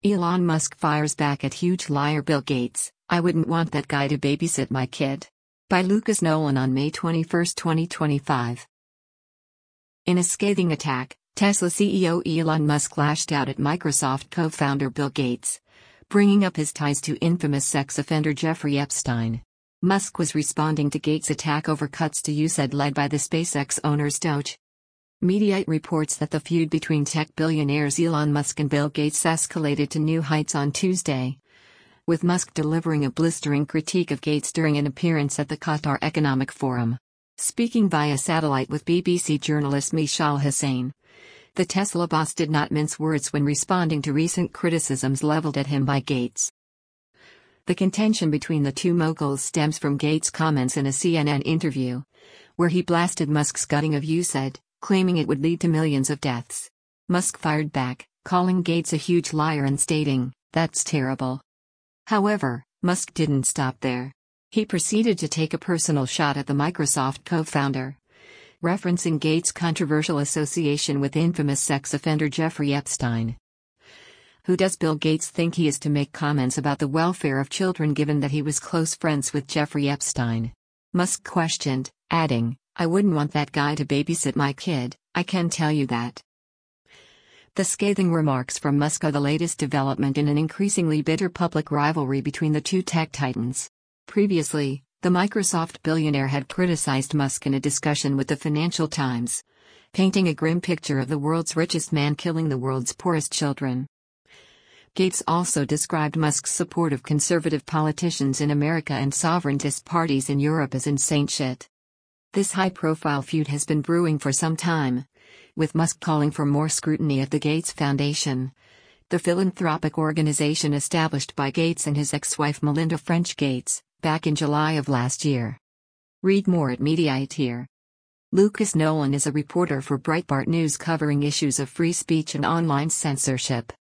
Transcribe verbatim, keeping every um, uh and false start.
Elon Musk fires back at huge liar Bill Gates. "I wouldn't want that guy to babysit my kid." By Lucas Nolan on May twenty-first, twenty twenty-five. In a scathing attack, Tesla C E O Elon Musk lashed out at Microsoft co-founder Bill Gates, bringing up his ties to infamous sex offender Jeffrey Epstein. Musk was responding to Gates' attack over cuts to U S A I D led by the SpaceX owner's Doge. Mediaite reports that the feud between tech billionaires Elon Musk and Bill Gates escalated to new heights on Tuesday, with Musk delivering a blistering critique of Gates during an appearance at the Qatar Economic Forum. Speaking via satellite with B B C journalist Mishal Hussain, the Tesla boss did not mince words when responding to recent criticisms leveled at him by Gates. The contention between the two moguls stems from Gates' comments in a C N N interview, where he blasted Musk's gutting of U S A I D, claiming it would lead to millions of deaths. Musk fired back, calling Gates a huge liar and stating, "That's terrible." However, Musk didn't stop there. He proceeded to take a personal shot at the Microsoft co-founder, referencing Gates' controversial association with infamous sex offender Jeffrey Epstein. Who does Bill Gates think he is to make comments about the welfare of children given that he was close friends with Jeffrey Epstein? Musk questioned, adding, "I wouldn't want that guy to babysit my kid, I can tell you that." The scathing remarks from Musk are the latest development in an increasingly bitter public rivalry between the two tech titans. Previously, the Microsoft billionaire had criticized Musk in a discussion with the Financial Times, painting a grim picture of the world's richest man killing the world's poorest children. Gates also described Musk's support of conservative politicians in America and sovereigntist parties in Europe as insane shit. This high-profile feud has been brewing for some time, with Musk calling for more scrutiny of the Gates Foundation, the philanthropic organization established by Gates and his ex-wife Melinda French Gates, back in July of last year. Read more at Mediaite here. Lucas Nolan is a reporter for Breitbart News covering issues of free speech and online censorship.